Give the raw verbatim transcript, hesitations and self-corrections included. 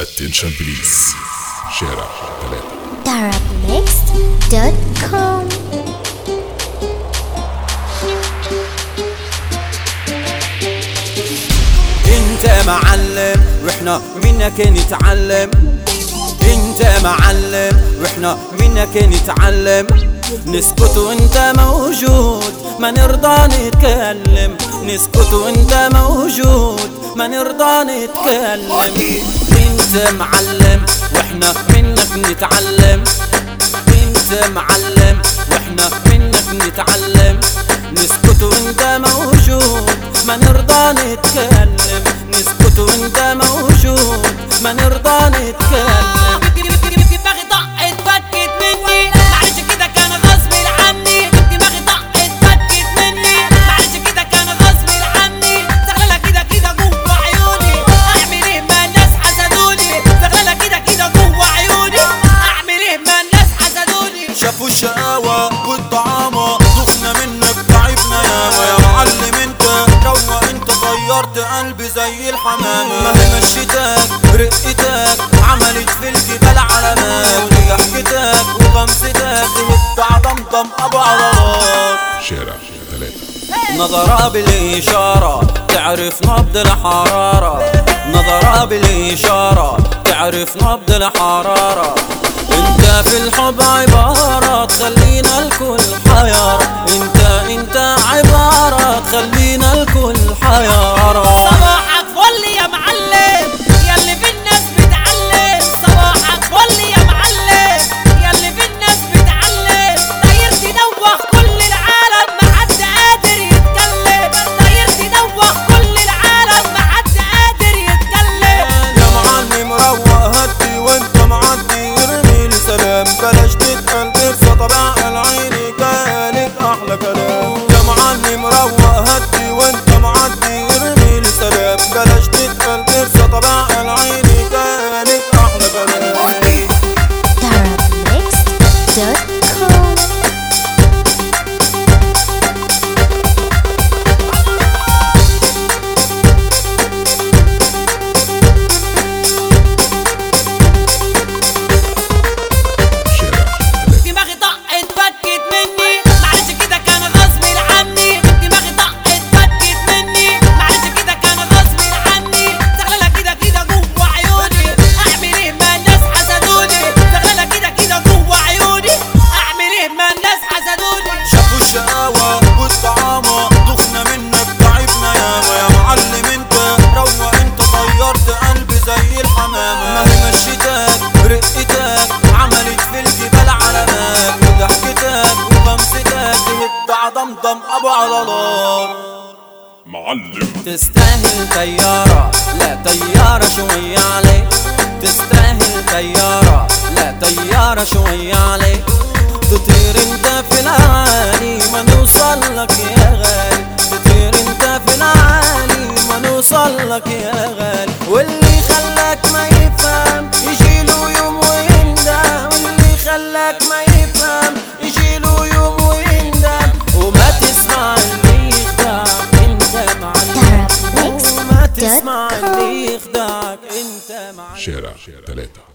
اتنشن بليز شارع ثلاثة arab mixed dot com. انت معلم واحنا منك نتعلم، انت معلم واحنا منك نتعلم، نسكت وانت موجود ما نرضى نتكلم، نسكت وانت موجود ما نرضى نتكلم. انت معلم واحنا منك نتعلم، انت معلم واحنا منك نتعلم، نسكت وانت موجود ما نرضى نتكلم، نسكت وانت موجود ما نرضى نتكلم. دماغي طقت فكت مني، معلش كده كان غصب عني، دماغي طقت فكت مني، معلش كده كان غصب عني، زغلله كده كده جوه عيوني، اعمل ايه ما الناس حسدوني، زغلله كده كده جوه عيوني، اعمل ايه ما الناس حسدوني. شافوا الشقاوة والطعامة دخنا منك تعبنا ياما يا معلم، انت روق انت غيرت قلبي زي الحمامة، ما هي مشيتك رقتك عملت في الجبال علامات، وضحكتك وغمستك تهد عضمضم ابو عضلات. شارع ثلاثة نظرة بالإشارة تعرف نبض الحرارة، نظرة بالإشارة تعرف نبض الحرارة، انت في الحب عبارة تخلينا الكل حيارة، انت انت عبارة تخلينا الكل حيارة. صباحك فل يا معلم ياللي في الناس بتعلم، صباحك فل يا معلم ياللي في الناس بتعلم، داير تدوخ كل العالم ما حد قادر يتكلم، داير تدوخ كل العالم ما حد قادر يتكلم. يا معلم روق هدي وانت معدي ارمي لي سلام، بلاش تتقل تنسى طبع العين جالك احلى كلام. يا معلم روق هدي وانت معدي ارمي لي سلام، بلاش تتقل تنسى طبع العين جالك احلى كلام. arab mixed dot com. شارع دماغي طقت فكت مني، معلش كده كان غصب عني، دماغي طقت فكت مني، معلش كده كان غصب عني، زغلله كده كده جوه عيوني، اعمل ايه ما الناس حسدوني، زغلله كده كده جوه عيوني، اعمل ايه ما الناس حسدوني. شافوا الشقاوة والطعامة دخنا منك تعبنا ياما يا معلم، انت روق انت غيرت قلبي زي الحمامة، ما هي مشيتك رقتك عملت في الجبال علامات، وضحكتك وغمستك تهد عضمضم ابو عضلات. معلم تستاهل طيارة لا طيارة شوية عليك، تستاهل طيارة لا طيارة شوية عليك، تطير انت في العالي ما نوصل لك يا غالي، تطير انت في العالي ما نوصل لك يا غالي. واللي خلاك ما يفهم يجيله يوم ويندم، واللي خلاك ما يفهم يجيله يوم ويندم، وما تسمع اللي يخدعك انت معلم، arab mixed وما تسمع اللي يخدعك انت معلم. شارع ثلاثة